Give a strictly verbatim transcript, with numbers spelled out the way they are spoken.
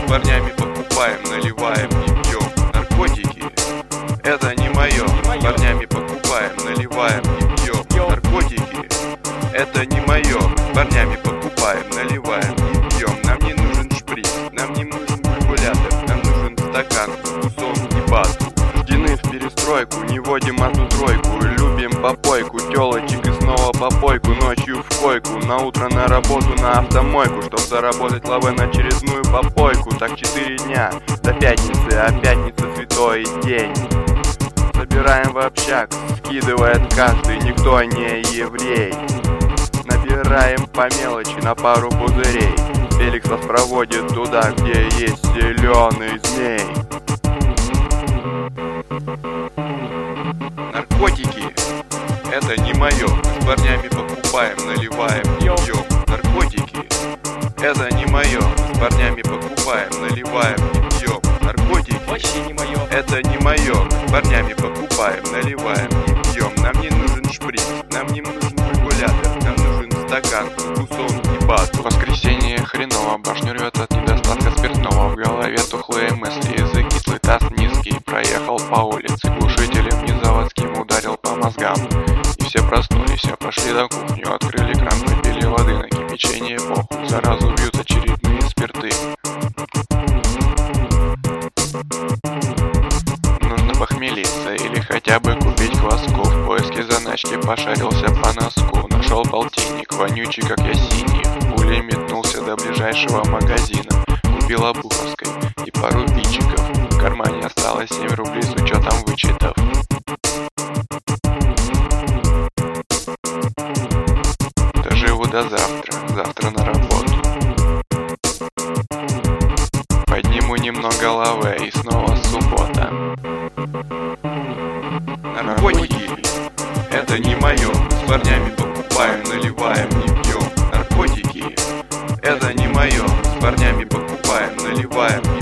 парнями покупаем, наливаем и пьем. Наркотики — это не мое. С парнями покупаем, наливаем и пьем. Наркотики — это не мое. С парнями покупаем, наливаем и пьем. Нам не нужен шприц, нам не нужен калькулятор, нам нужен стакан с вкусом и бату. Рождены в перестройку, не водим одну тройку. Любим попойку, телочек и снова попойку. Ночью в койку, на утро на работу, на автомойку, чтоб заработать лавэ на очередную попойку. Так четыре дня до пятницы, а пятница святой день. Собираем в общак, скидывает каждый, никто не еврей. Набираем по мелочи на пару пузырей. Феликс вас проводит туда, где есть зеленый змей. Наркотики — это не мое. С парнями покупаем, наливаем и пьем. Наркотики — это не мое. С парнями покупаем, наливаем и пьем. Наркотики вообще не мое. Это не мое. С парнями покупаем, наливаем и пьем. Нам не нужен шприц, нам не нужен калькулятор, нам нужен стакан с вкусом и бату. Воскресенье хреново, башню рвет от недостатка спиртного. В голове тухлые мысли, язык кислый, таз низкий. Проехал по улице, глушителем незаводским ударил по мозгам. И все проснулись, а пошли на кухню, открыли кран, попили воды на кипячение, похуй. Заразу бьют очередные спирты. Нужно похмелиться или хотя бы купить кваску. В поиске заначки пошарился по носку. Нашел полтинник, вонючий как я синий. Пулей метнулся до ближайшего магазина. Купил обуховской и пару бичиков. В кармане осталось семь рублей с учетом вычетов. Доживу до завтра, завтра на работу. Подниму немного лавэ и снова суббота. Наркотики — это не мое. С парнями покупаем, наливаем и пьем. Наркотики — это не мое. С парнями покупаем, наливаем и